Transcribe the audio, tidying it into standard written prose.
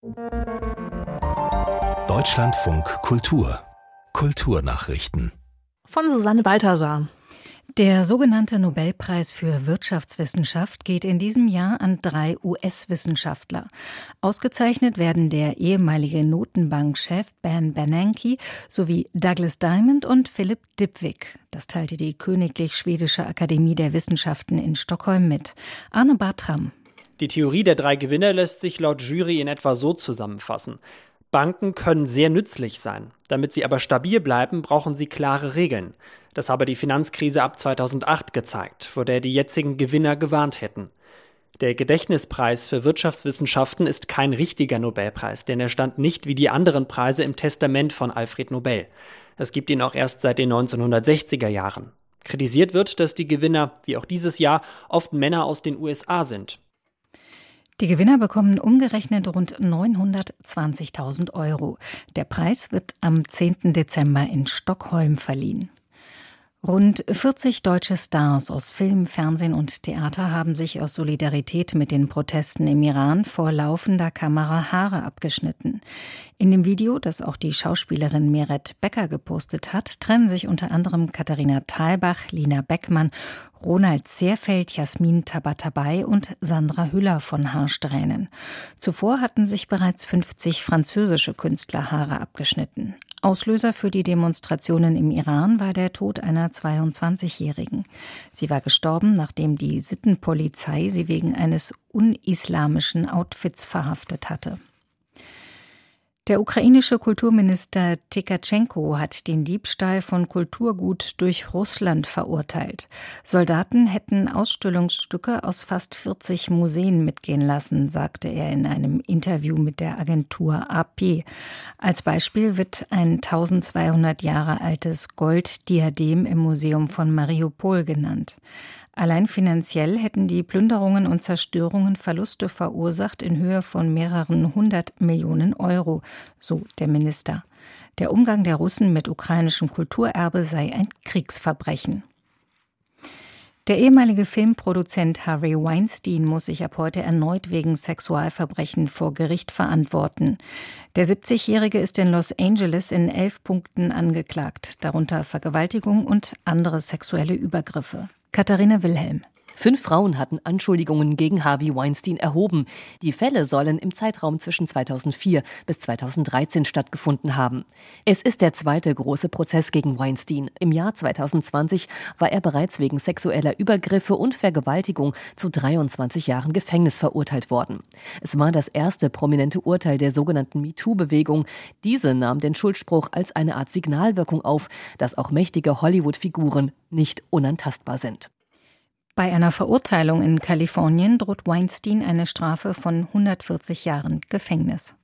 Deutschlandfunk Kultur. Kulturnachrichten. Von Susanne Balthasar. Der sogenannte Nobelpreis für Wirtschaftswissenschaft geht in diesem Jahr an 3 US-Wissenschaftler. Ausgezeichnet werden der ehemalige Notenbankchef Ben Bernanke sowie Douglas Diamond und Philip Dybvig. Das teilte die Königlich Schwedische Akademie der Wissenschaften in Stockholm mit. Arne Bartram. Die Theorie der 3 Gewinner lässt sich laut Jury in etwa so zusammenfassen. Banken können sehr nützlich sein. Damit sie aber stabil bleiben, brauchen sie klare Regeln. Das habe die Finanzkrise ab 2008 gezeigt, vor der die jetzigen Gewinner gewarnt hätten. Der Gedächtnispreis für Wirtschaftswissenschaften ist kein richtiger Nobelpreis, denn er stand nicht wie die anderen Preise im Testament von Alfred Nobel. Es gibt ihn auch erst seit den 1960er Jahren. Kritisiert wird, dass die Gewinner, wie auch dieses Jahr, oft Männer aus den USA sind. Die Gewinner bekommen umgerechnet rund 920.000 Euro. Der Preis wird am 10. Dezember in Stockholm verliehen. Rund 40 deutsche Stars aus Film, Fernsehen und Theater haben sich aus Solidarität mit den Protesten im Iran vor laufender Kamera Haare abgeschnitten. In dem Video, das auch die Schauspielerin Meret Becker gepostet hat, trennen sich unter anderem Katharina Thalbach, Lina Beckmann, Ronald Zehrfeld, Jasmin Tabatabai und Sandra Hüller von Haarsträhnen. Zuvor hatten sich bereits 50 französische Künstler Haare abgeschnitten. Auslöser für die Demonstrationen im Iran war der Tod einer 22-Jährigen. Sie war gestorben, nachdem die Sittenpolizei sie wegen eines unislamischen Outfits verhaftet hatte. Der ukrainische Kulturminister Tkatschenko hat den Diebstahl von Kulturgut durch Russland verurteilt. Soldaten hätten Ausstellungsstücke aus fast 40 Museen mitgehen lassen, sagte er in einem Interview mit der Agentur AP. Als Beispiel wird ein 1200 Jahre altes Golddiadem im Museum von Mariupol genannt. Allein finanziell hätten die Plünderungen und Zerstörungen Verluste verursacht in Höhe von mehreren 100 Millionen Euro, so der Minister. Der Umgang der Russen mit ukrainischem Kulturerbe sei ein Kriegsverbrechen. Der ehemalige Filmproduzent Harvey Weinstein muss sich ab heute erneut wegen Sexualverbrechen vor Gericht verantworten. Der 70-Jährige ist in Los Angeles in 11 Punkten angeklagt, darunter Vergewaltigung und andere sexuelle Übergriffe. Katharina Wilhelm. 5 Frauen hatten Anschuldigungen gegen Harvey Weinstein erhoben. Die Fälle sollen im Zeitraum zwischen 2004 bis 2013 stattgefunden haben. Es ist der zweite große Prozess gegen Weinstein. Im Jahr 2020 war er bereits wegen sexueller Übergriffe und Vergewaltigung zu 23 Jahren Gefängnis verurteilt worden. Es war das erste prominente Urteil der sogenannten MeToo-Bewegung. Diese nahm den Schuldspruch als eine Art Signalwirkung auf, dass auch mächtige Hollywood-Figuren nicht unantastbar sind. Bei einer Verurteilung in Kalifornien droht Weinstein eine Strafe von 140 Jahren Gefängnis.